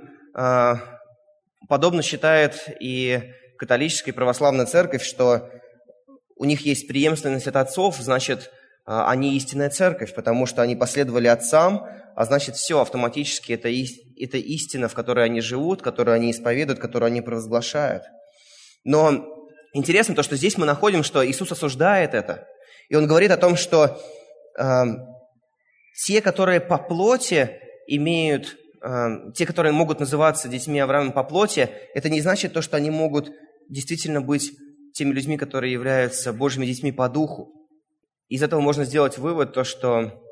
A: считает и католическая и православная церковь, что у них есть преемственность от отцов, значит, они истинная церковь, потому что они последовали отцам, а значит, все автоматически это истина, в которой они живут, которую они исповедуют, которую они провозглашают. Но интересно то, что здесь мы находим, что Иисус осуждает это. И Он говорит о том, что те, которые по плоти имеют, те, которые могут называться детьми Авраама по плоти, это не значит то, что они могут действительно быть теми людьми, которые являются Божьими детьми по духу. Из этого можно сделать вывод, то, что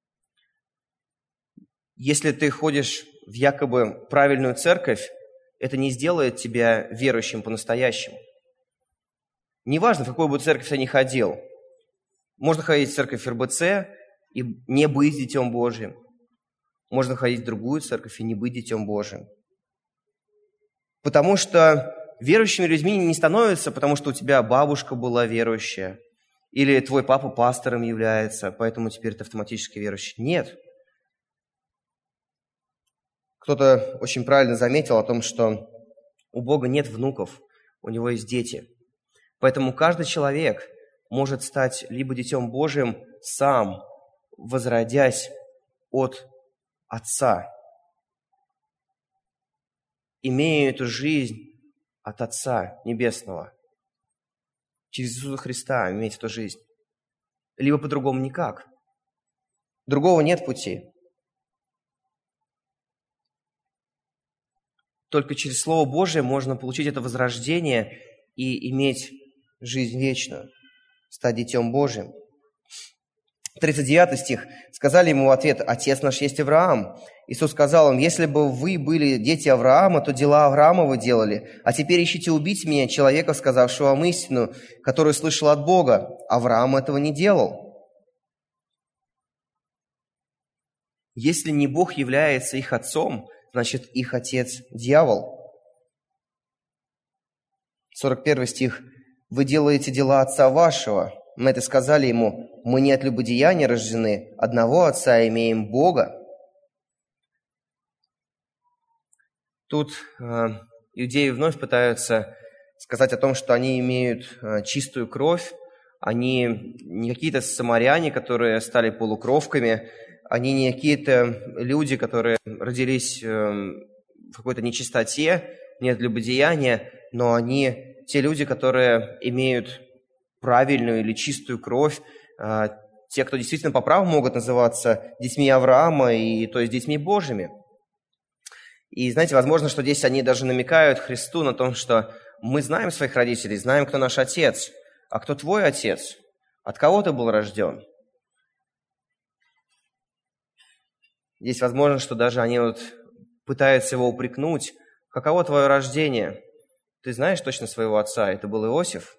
A: если ты ходишь в якобы правильную церковь, это не сделает тебя верующим по-настоящему. Неважно, в какую бы церковь ты ни ходил. Можно ходить в церковь РБЦ и не быть детем Божьим. Можно ходить в другую церковь и не быть детем Божьим. Потому что верующими людьми не становятся, потому что у тебя бабушка была верующая, или твой папа пастором является, поэтому теперь ты автоматически верующий. Нет. Кто-то очень правильно заметил о том, что у Бога нет внуков, у Него есть дети. Поэтому каждый человек может стать либо детем Божьим сам, возродясь от Отца, имея эту жизнь от Отца Небесного, через Иисуса Христа иметь эту жизнь. Либо по-другому никак. Другого нет пути. Только через Слово Божие можно получить это возрождение и иметь жизнь вечную, стать детем Божьим. 39 стих. Сказали ему в ответ: «Отец наш есть Авраам». Иисус сказал им: «Если бы вы были дети Авраама, то дела Авраама вы делали. А теперь ищите убить меня, человека, сказавшего вам истину, которую слышал от Бога. Авраам этого не делал». Если не Бог является их отцом, значит, их отец – дьявол. 41 стих. «Вы делаете дела отца вашего». На это сказали ему: «Мы не от любодеяния рождены, одного отца имеем, Бога». Тут иудеи вновь пытаются сказать о том, что они имеют чистую кровь, они не какие-то самаряне, которые стали полукровками, они не какие-то люди, которые родились в какой-то нечистоте, не от любодеяния, но они те люди, которые имеют правильную или чистую кровь, те, кто действительно по праву могут называться детьми Авраама, и, то есть детьми Божьими. И знаете, возможно, что здесь они даже намекают Христу на том, что мы знаем своих родителей, знаем, кто наш отец, а кто твой отец, от кого ты был рожден. Здесь возможно, что даже они пытаются его упрекнуть. Каково твое рождение? Ты знаешь точно своего отца? Это был Иосиф.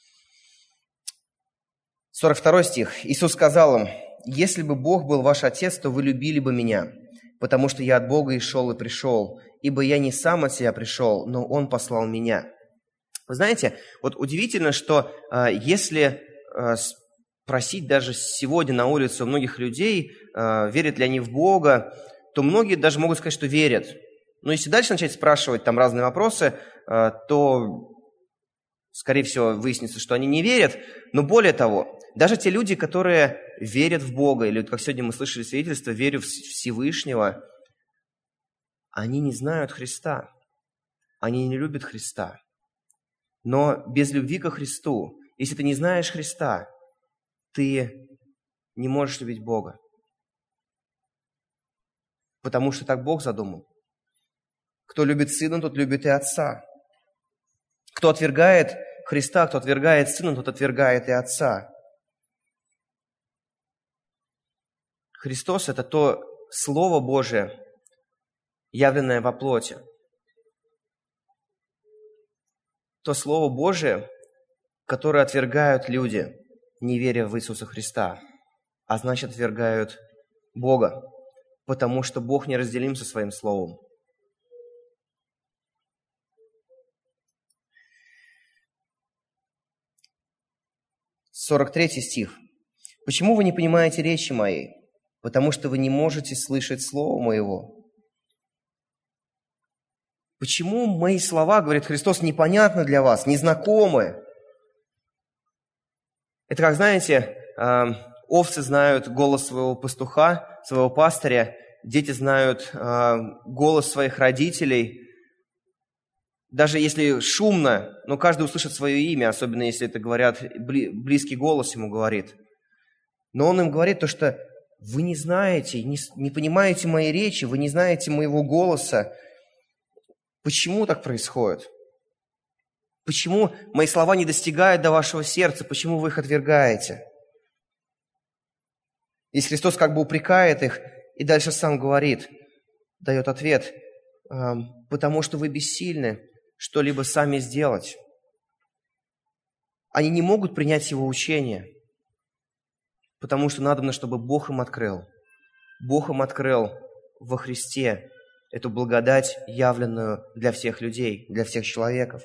A: 42 стих. Иисус сказал им: «Если бы Бог был ваш отец, то вы любили бы меня, потому что я от Бога и шел, и пришел, ибо я не сам от себя пришел, но Он послал меня». Вы знаете, удивительно, что если спросить даже сегодня на улице у многих людей, верят ли они в Бога, то многие даже могут сказать, что верят. Но если дальше начать спрашивать там разные вопросы, то, скорее всего, выяснится, что они не верят. Но более того, даже те люди, которые верят в Бога, или, как сегодня мы слышали свидетельство, верю в Всевышнего, они не знают Христа, они не любят Христа. Но без любви ко Христу, если ты не знаешь Христа, ты не можешь любить Бога. Потому что так Бог задумал. Кто любит Сына, тот любит и Отца. Кто отвергает Христа, кто отвергает Сына, тот отвергает и Отца. Христос – это то Слово Божие, явленное во плоти. То Слово Божие, которое отвергают люди, не веря в Иисуса Христа, а значит, отвергают Бога, потому что Бог неразделим со Своим Словом. С 43 стих. «Почему вы не понимаете речи моей? Потому что вы не можете слышать Слово Моего». Почему мои слова, говорит Христос, непонятны для вас, незнакомы? Это как, знаете, овцы знают голос своего пастуха, своего пастыря, дети знают голос своих родителей. Даже если шумно, но каждый услышит свое имя, особенно если это говорят, близкий голос ему говорит. Но он им говорит то, что вы не знаете, не понимаете моей речи, вы не знаете моего голоса. Почему так происходит? Почему мои слова не достигают до вашего сердца? Почему вы их отвергаете? Здесь Христос как бы упрекает их и дальше сам говорит, дает ответ, потому что вы бессильны что-либо сами сделать. Они не могут принять Его учение, потому что надобно, чтобы Бог им открыл. Бог им открыл во Христе эту благодать, явленную для всех людей, для всех человеков.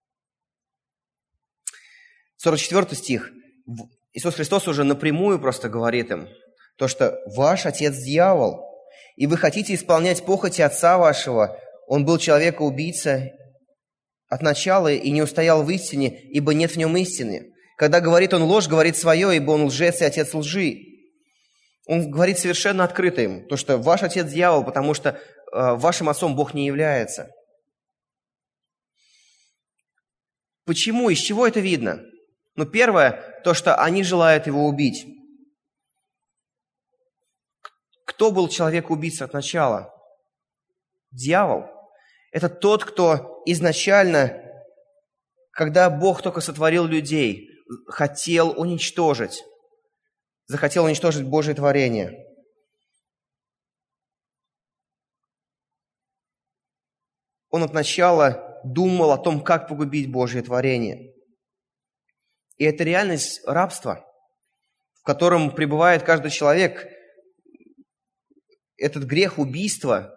A: 44 стих. Иисус Христос уже напрямую просто говорит им, то, что ваш отец дьявол, и вы хотите исполнять похоти отца вашего. Он был человека-убийца от начала и не устоял в истине, ибо нет в нем истины. Когда говорит он ложь, говорит свое, ибо он лжец и отец лжи. Он говорит совершенно открыто им, то, что ваш отец дьявол, потому что вашим отцом Бог не является. Почему? Из чего это видно? Ну, первое, то, что они желают его убить. Кто был человек-убийца от начала? Дьявол. Это тот, кто изначально, когда Бог только сотворил людей, хотел уничтожить, захотел уничтожить Божие творение. Он от начала думал о том, как погубить Божие творение. И это реальность рабства, в котором пребывает каждый человек. Этот грех убийства.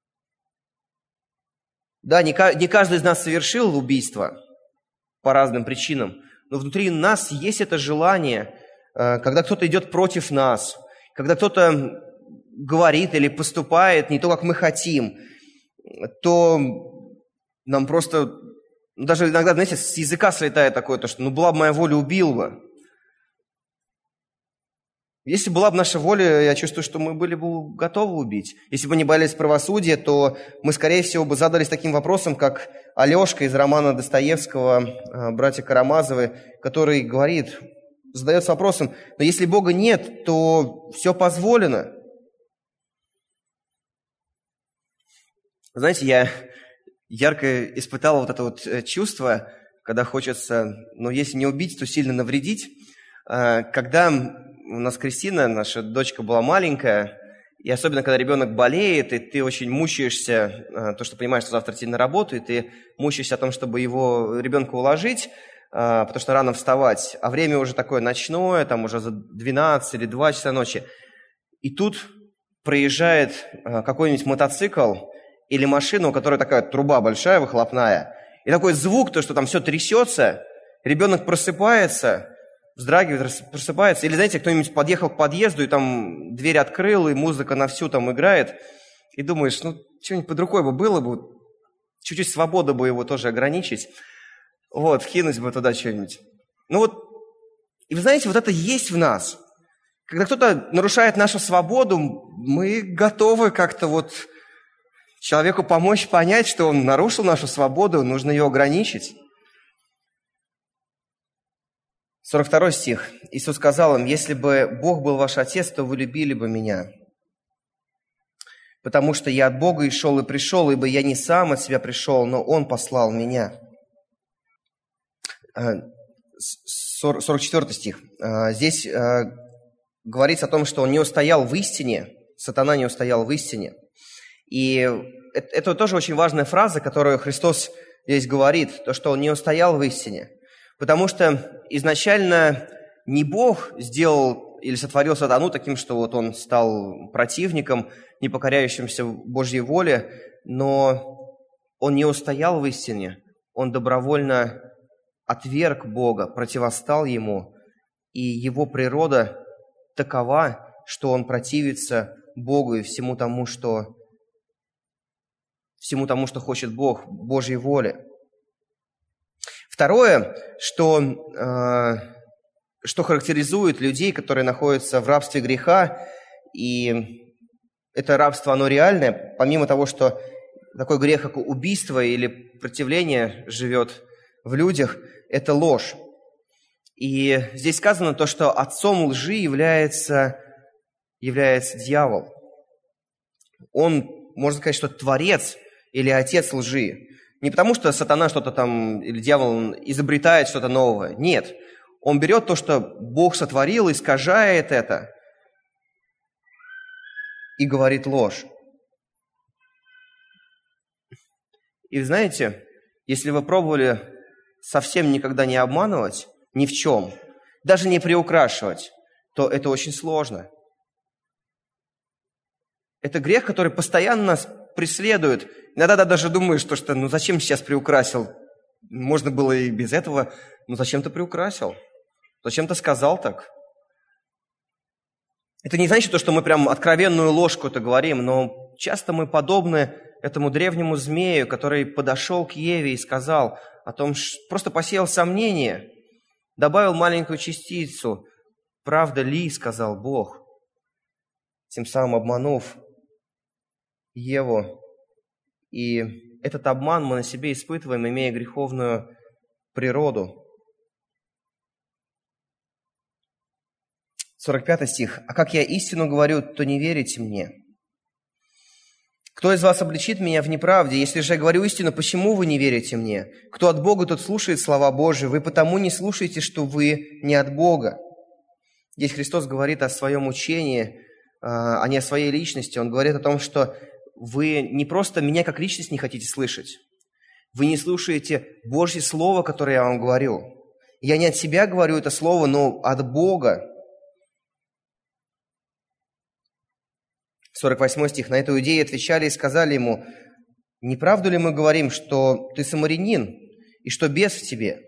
A: Да, не каждый из нас совершил убийство по разным причинам, но внутри нас есть это желание, когда кто-то идет против нас, когда кто-то говорит или поступает не то, как мы хотим, то нам просто, даже иногда, знаете, с языка слетает такое, то, что была бы моя воля, убил бы. Если была бы наша воля, я чувствую, что мы были бы готовы убить. Если бы не боялись правосудия, то мы, скорее всего, бы задались таким вопросом, как Алешка из романа Достоевского «Братья Карамазовы», который говорит, задается вопросом, но если Бога нет, то все позволено. Знаете, я ярко испытал вот это вот чувство, когда хочется, если не убить, то сильно навредить. Когда у нас Кристина, наша дочка, была маленькая, и особенно, когда ребенок болеет, и ты очень мучаешься, то, что понимаешь, что завтра идти на работу, и ты мучаешься о том, чтобы его ребенка уложить, потому что рано вставать, а время уже такое ночное, там уже за 12 или 2 часа ночи. И тут проезжает какой-нибудь мотоцикл или машина, у которой такая труба большая, выхлопная, и такой звук, то, что там все трясется, ребенок просыпается, вздрагивает, просыпается. Или, знаете, кто-нибудь подъехал к подъезду, и там дверь открыл, и музыка на всю там играет. И думаешь, что-нибудь под рукой бы было бы, чуть-чуть свобода бы его тоже ограничить. Вкинуть бы туда что-нибудь. И вы знаете, вот это есть в нас. Когда кто-то нарушает нашу свободу, мы готовы как-то человеку помочь понять, что он нарушил нашу свободу, нужно ее ограничить. 42 стих. Иисус сказал им, если бы Бог был ваш Отец, то вы любили бы Меня. Потому что Я от Бога и шел, и пришел, ибо Я не сам от себя пришел, но Он послал Меня. 44 стих. Здесь говорится о том, что Он не устоял в истине, сатана не устоял в истине. И это тоже очень важная фраза, которую Христос здесь говорит, то, что Он не устоял в истине. Потому что изначально не Бог сделал или сотворил сатану таким, что вот он стал противником, не покоряющимся Божьей воле, но он не устоял в истине, он добровольно отверг Бога, противостал Ему, и его природа такова, что он противится Богу и всему тому, что хочет Бог, Божьей воле. Второе, что характеризует людей, которые находятся в рабстве греха, и это рабство, оно реальное, помимо того, что такой грех, как убийство или противление живет в людях, это ложь. И здесь сказано то, что отцом лжи является дьявол. Он, можно сказать, что творец или отец лжи. Не потому, что сатана что-то там, или дьявол изобретает что-то новое. Нет. Он берет то, что Бог сотворил, искажает это и говорит ложь. И знаете, если вы пробовали совсем никогда не обманывать, ни в чем, даже не приукрашивать, то это очень сложно. Это грех, который постоянно нас преследует. Иногда даже думаешь, что зачем сейчас приукрасил? Можно было и без этого. Зачем ты приукрасил? Зачем ты сказал так? Это не значит, что мы прям откровенную ложку-то говорим, но часто мы подобны этому древнему змею, который подошел к Еве и сказал о том, что просто посеял сомнение, добавил маленькую частицу. «Правда ли, — сказал Бог», тем самым обманув Еву. И этот обман мы на себе испытываем, имея греховную природу. 45 стих. «А как я истину говорю, то не верите мне. Кто из вас обличит меня в неправде? Если же я говорю истину, почему вы не верите мне? Кто от Бога, тот слушает слова Божии. Вы потому не слушаете, что вы не от Бога». Здесь Христос говорит о своем учении, а не о своей личности. Он говорит о том, что вы не просто меня как личность не хотите слышать. Вы не слушаете Божье Слово, которое я вам говорю. Я не от себя говорю это Слово, но от Бога. 48 стих. «На это иудеи отвечали и сказали ему: не правду ли мы говорим, что ты самарянин, и что бес в тебе?»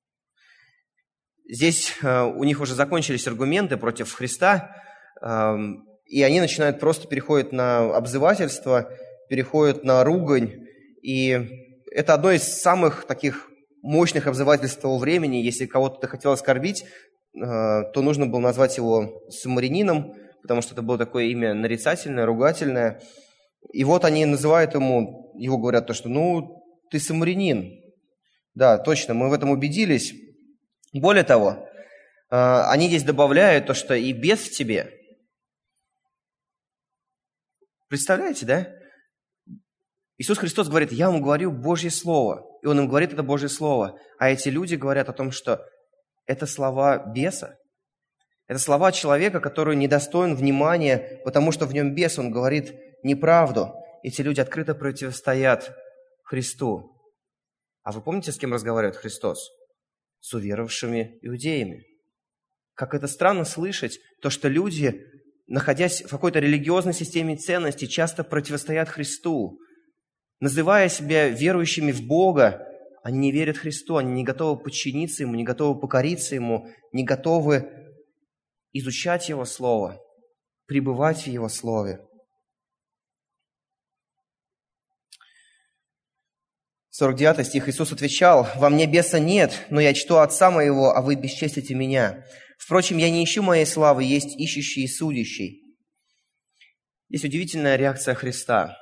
A: Здесь у них уже закончились аргументы против Христа, и они просто переходят на обзывательство, переходят на ругань. И это одно из самых таких мощных обзывательств того времени. Если кого-то ты хотел оскорбить, то нужно было назвать его самарянином, потому что это было такое имя нарицательное, ругательное. И вот они называют его говорят то, что ты самарянин. Да, точно, мы в этом убедились. Более того, они здесь добавляют то, что и бес в тебе. Представляете, да? Иисус Христос говорит: я вам говорю Божье Слово. И Он им говорит это Божье Слово. А эти люди говорят о том, что это слова беса. Это слова человека, который недостоин внимания, потому что в нем бес, он говорит неправду. Эти люди открыто противостоят Христу. А вы помните, с кем разговаривает Христос? С уверовавшими иудеями. Как это странно слышать, то, что люди, находясь в какой-то религиозной системе ценностей, часто противостоят Христу. Называя себя верующими в Бога, они не верят Христу, они не готовы подчиниться Ему, не готовы покориться Ему, не готовы изучать Его Слово, пребывать в Его Слове. 49 стих. Иисус отвечал: «Во мне беса нет, но я чту Отца моего, а вы бесчестите меня. Впрочем, я не ищу моей славы, есть ищущий и судящий». Здесь удивительная реакция Христа.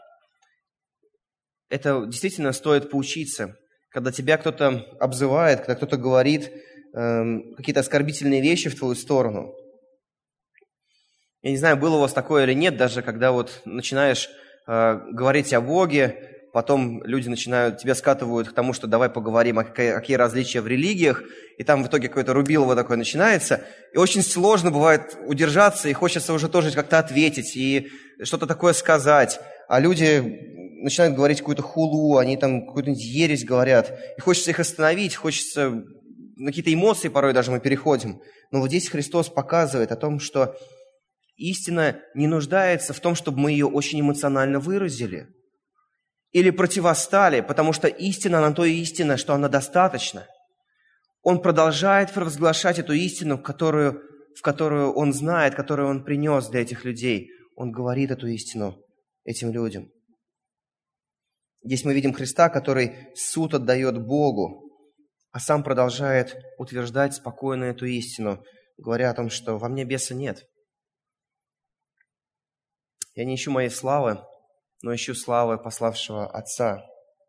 A: Это действительно стоит поучиться. Когда тебя кто-то обзывает, когда кто-то говорит какие-то оскорбительные вещи в твою сторону. Я не знаю, было у вас такое или нет, даже когда начинаешь говорить о Боге, потом люди тебя скатывают к тому, что давай поговорим, какие различия в религиях, и там в итоге какое-то рубилово такое начинается, и очень сложно бывает удержаться, и хочется уже тоже как-то ответить, и что-то такое сказать, а люди начинают говорить какую-то хулу, они там какую-то ересь говорят, и хочется их остановить, хочется на какие-то эмоции порой даже мы переходим. Но вот здесь Христос показывает о том, что истина не нуждается в том, чтобы мы ее очень эмоционально выразили или противостали, потому что истина, она то и истина, что она достаточна. Он продолжает провозглашать эту истину, в которую он знает, которую он принес для этих людей. Он говорит эту истину этим людям. Здесь мы видим Христа, который суд отдает Богу, а сам продолжает утверждать спокойно эту истину, говоря о том, что во мне беса нет. Я не ищу моей славы, но ищу славы пославшего Отца.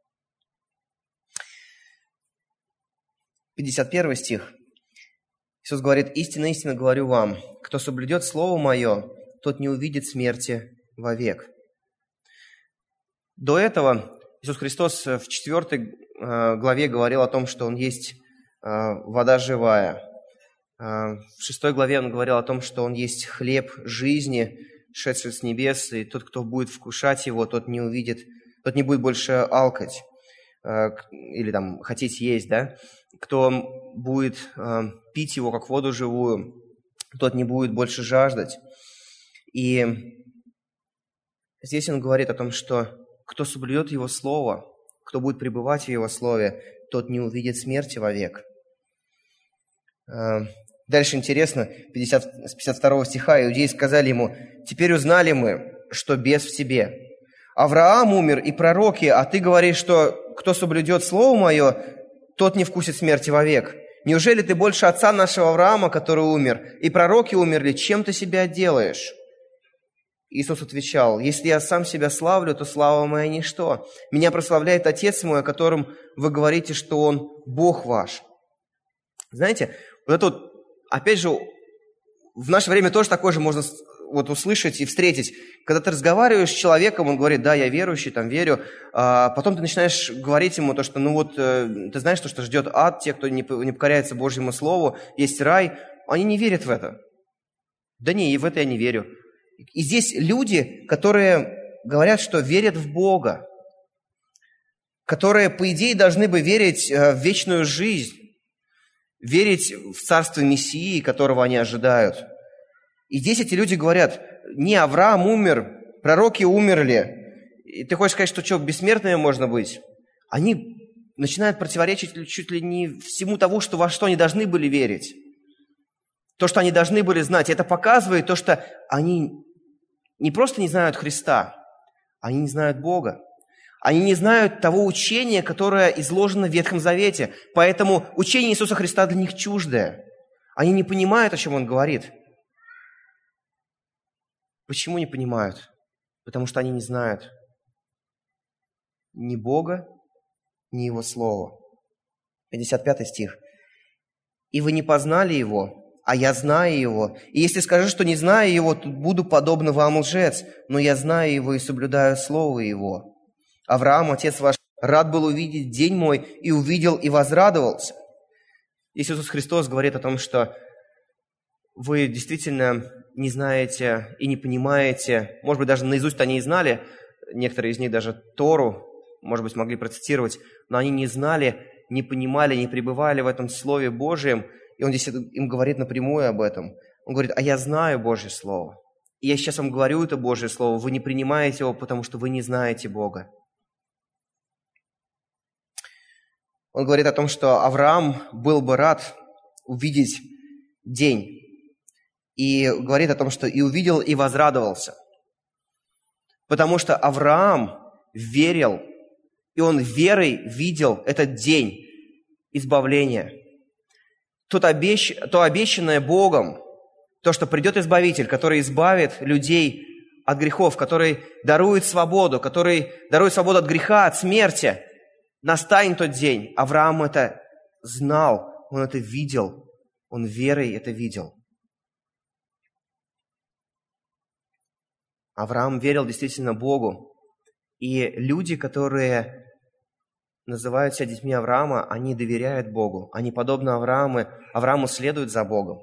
A: 51 стих. Иисус говорит: «Истинно, истинно говорю вам, кто соблюдет Слово Мое, тот не увидит смерти вовек». До этого Иисус Христос в 4 главе говорил о том, что Он есть вода живая. В 6 главе Он говорил о том, что Он есть хлеб жизни, шедший с небес, и тот, кто будет вкушать Его, тот не будет больше алкать или там хотеть есть, да? Кто будет пить Его, как воду живую, тот не будет больше жаждать. И здесь Он говорит о том, что кто соблюдет Его Слово, кто будет пребывать в Его Слове, тот не увидит смерти вовек. Дальше интересно, с 52 стиха, иудеи сказали ему: «Теперь узнали мы, что бес в тебе. Авраам умер и пророки, а ты говоришь, что кто соблюдет Слово Мое, тот не вкусит смерти вовек. Неужели ты больше отца нашего Авраама, который умер, и пророки умерли, чем ты себя делаешь?» Иисус отвечал: «Если я сам себя славлю, то слава моя ничто. Меня прославляет Отец мой, о котором вы говорите, что Он Бог ваш». Знаете, вот это вот, опять же, в наше время тоже такое же можно вот услышать и встретить. Когда ты разговариваешь с человеком, он говорит: «Да, я верующий, там верю», а потом ты начинаешь говорить ему то, что, ты знаешь, что ждет ад, те, кто не покоряется Божьему Слову, есть рай. Они не верят в это. Да не, и в это я не верю. И здесь люди, которые говорят, что верят в Бога, которые, по идее, должны бы верить в вечную жизнь, верить в царство Мессии, которого они ожидают. И здесь эти люди говорят: не, Авраам умер, пророки умерли, и ты хочешь сказать, что что, бессмертными можно быть? Они начинают противоречить чуть ли не всему того, во что они должны были верить. То, что они должны были знать. Это показывает то, что они не просто не знают Христа, они не знают Бога. Они не знают того учения, которое изложено в Ветхом Завете. Поэтому учение Иисуса Христа для них чуждое. Они не понимают, о чем Он говорит. Почему не понимают? Потому что они не знают ни Бога, ни Его Слова. 55 стих. «И вы не познали Его, а я знаю Его. И если скажу, что не знаю Его, то буду подобно вам лжец, но я знаю Его и соблюдаю Слово Его. Авраам, отец ваш, рад был увидеть день мой, и увидел, и возрадовался». Иисус Христос говорит о том, что вы действительно не знаете и не понимаете, может быть, даже наизусть они и знали, некоторые из них даже Тору, может быть, могли процитировать, но они не знали, не понимали, не пребывали в этом Слове Божьем, и Он здесь им говорит напрямую об этом. Он говорит: «А я знаю Божье Слово, и я сейчас вам говорю это Божье Слово, вы не принимаете его, потому что вы не знаете Бога». Он говорит о том, что Авраам был бы рад увидеть день. И говорит о том, что и увидел, и возрадовался. Потому что Авраам верил, и он верой видел этот день избавления. То обещанное Богом, то, что придет Избавитель, который избавит людей от грехов, который дарует свободу от греха, от смерти. Настанет тот день. Авраам это знал, он это видел, он верой это видел. Авраам верил действительно Богу. И люди, которые называют себя детьми Авраама, они доверяют Богу. Они, подобно Аврааму следуют за Богом.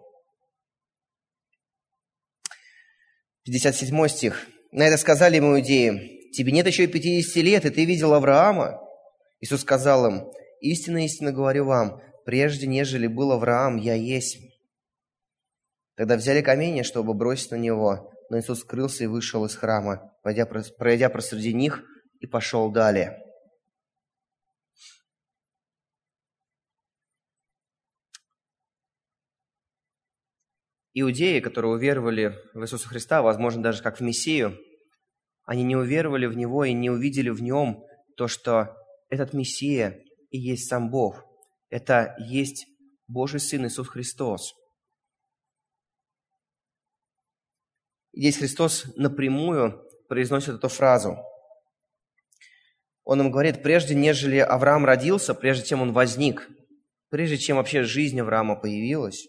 A: 57 стих. «На это сказали ему иудеи: тебе нет еще и 50 лет, и ты видел Авраама?» Иисус сказал им: «Истинно, истинно говорю вам, прежде нежели был Авраам, я есть. Тогда взяли камни, чтобы бросить на него, но Иисус скрылся и вышел из храма, пройдя посреди них, и пошел далее. Иудеи, которые уверовали в Иисуса Христа, возможно, даже как в Мессию, они не уверовали в Него и не увидели в Нем то, что этот Мессия и есть сам Бог. Это есть Божий Сын Иисус Христос. И здесь Христос напрямую произносит эту фразу. Он им говорит, прежде нежели Авраам родился, прежде чем он возник, прежде чем вообще жизнь Авраама появилась,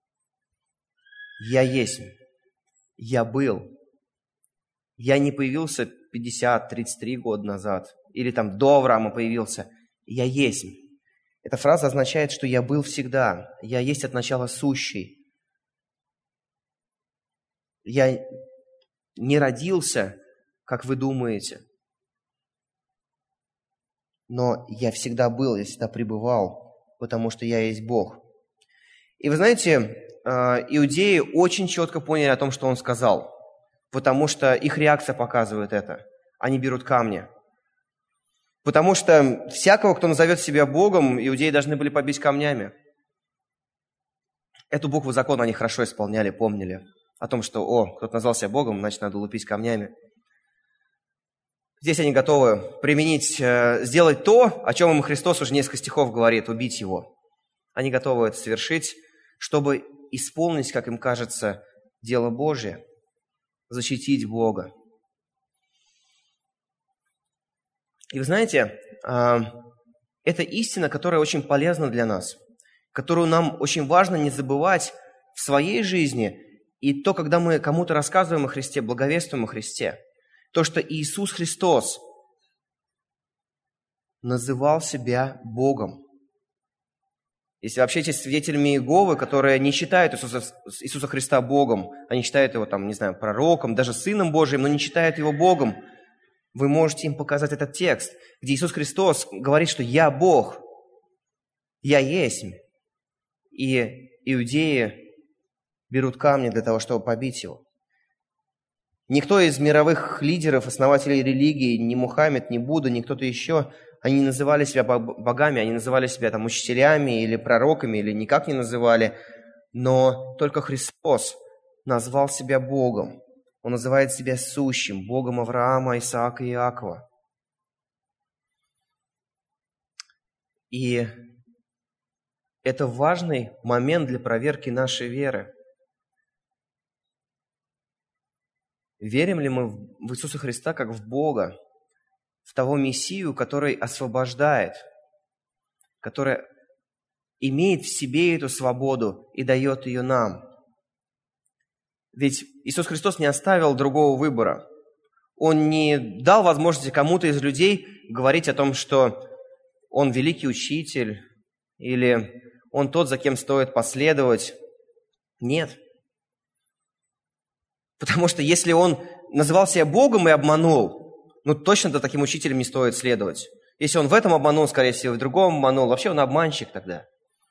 A: я есть, я был. Я не появился 50-33 года назад, или там до Авраама появился. Я есть. Эта фраза означает, что я был всегда. Я есть от начала сущий. Я не родился, как вы думаете, но я всегда был, я всегда пребывал, потому что я есть Бог. И вы знаете, иудеи очень четко поняли о том, что он сказал, потому что их реакция показывает это. Они берут камни. Потому что всякого, кто назовет себя Богом, иудеи должны были побить камнями. Эту букву закона они хорошо исполняли, помнили. О том, что, кто-то назвал себя Богом, значит, надо лупить камнями. Здесь они готовы применить, сделать то, о чем им Христос уже несколько стихов говорит, убить его. Они готовы это совершить, чтобы исполнить, как им кажется, дело Божие, защитить Бога. И вы знаете, это истина, которая очень полезна для нас, которую нам очень важно не забывать в своей жизни, и то, когда мы кому-то рассказываем о Христе, благовествуем о Христе, то, что Иисус Христос называл себя Богом. Если вы общаетесь с свидетелями Иеговы, которые не считают Иисуса Христа Богом, они считают его, пророком, даже Сыном Божиим, но не считают его Богом, вы можете им показать этот текст, где Иисус Христос говорит, что «Я Бог, я есть». И иудеи берут камни для того, чтобы побить его. Никто из мировых лидеров, основателей религии, ни Мухаммед, ни Будда, ни кто-то еще, они не называли себя богами, они называли себя учителями или пророками, или никак не называли, но только Христос назвал себя Богом. Он называет себя сущим, Богом Авраама, Исаака и Иакова. И это важный момент для проверки нашей веры. Верим ли мы в Иисуса Христа как в Бога, в того Мессию, который освобождает, который имеет в себе эту свободу и дает ее нам? Ведь Иисус Христос не оставил другого выбора. Он не дал возможности кому-то из людей говорить о том, что Он великий учитель или Он тот, за кем стоит последовать. Нет. Потому что если Он называл себя Богом и обманул, точно за таким учителем не стоит следовать. Если Он в этом обманул, скорее всего, в другом обманул, вообще Он обманщик тогда.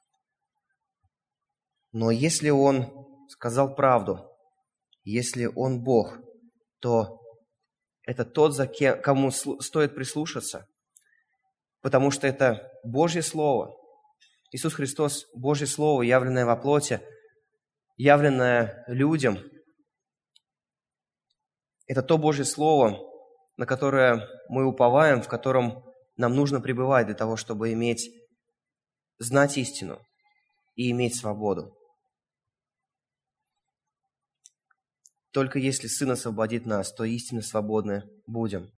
A: Но если Он сказал правду, если Он Бог, то это тот, кому стоит прислушаться, потому что это Божье Слово. Иисус Христос – Божье Слово, явленное во плоти, явленное людям. Это то Божье Слово, на которое мы уповаем, в котором нам нужно пребывать для того, чтобы знать истину и иметь свободу. Только если Сын освободит нас, то истинно свободны будем.